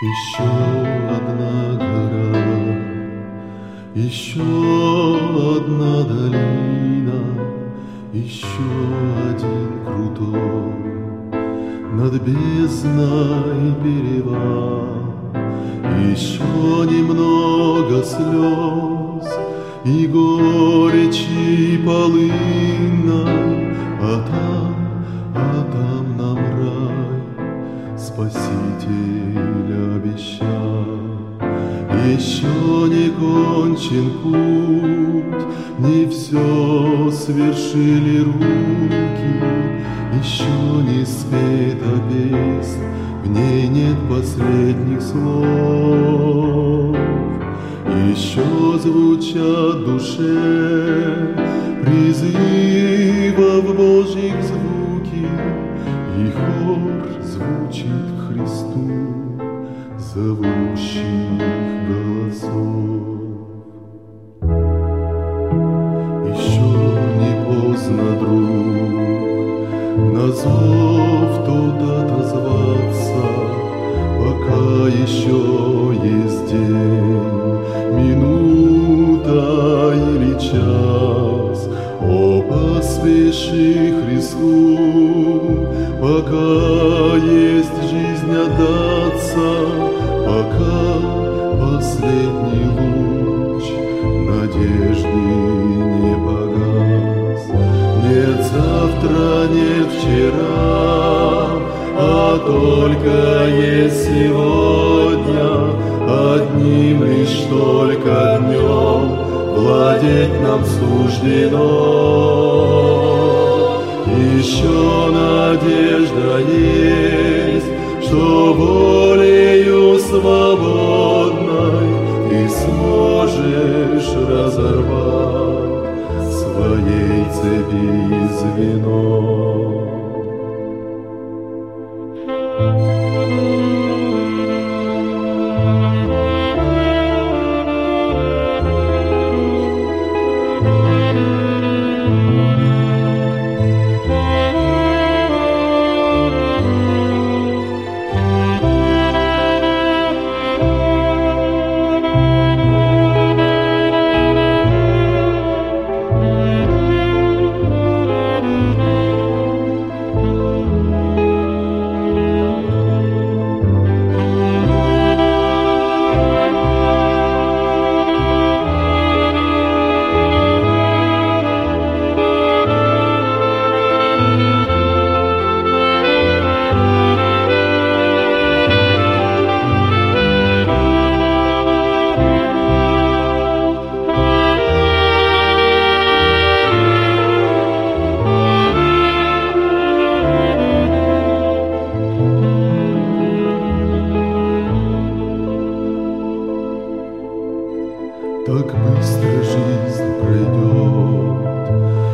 Еще одна гора, еще одна долина, еще один крутой над бездной перевал. Еще немного слез и горечи полынной, а там нам рай Спаситель обещал. Еще не кончен путь, не все свершили руки, еще не спета песнь, в ней нет последних слов. Еще звучат в душе призывов Божьих звуки, и хор звучит к Христу зовущих голосов. Еще не поздно, друг, на зов тот отозваться, пока еще есть день, минута или час. О, поспеши Христу, пока есть жизнь отдаться, пока последний луч надежды не погас. Нет завтра, нет вчера, а только есть сегодня. Одним лишь только днем владеть нам суждено. Еще надежда есть, что волею свободной ты сможешь разорвать своей цепи звено. Так быстро жизнь пройдет,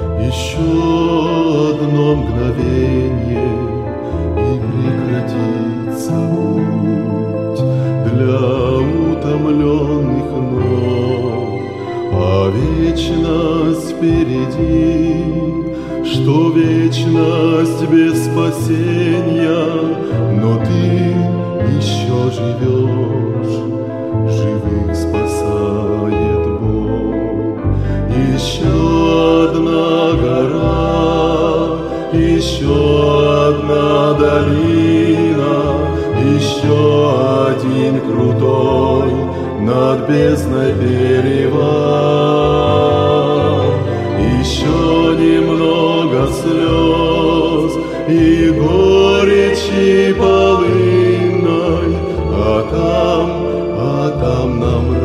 еще одно мгновенье, и прекратится путь для утомленных ног. А вечность впереди, что вечность без спасения, но ты еще живешь, живых спасает Бог. Еще одна гора, еще одна долина, еще один крутой над бездной перевал. Еще немного слез и горечи полынной, а там нам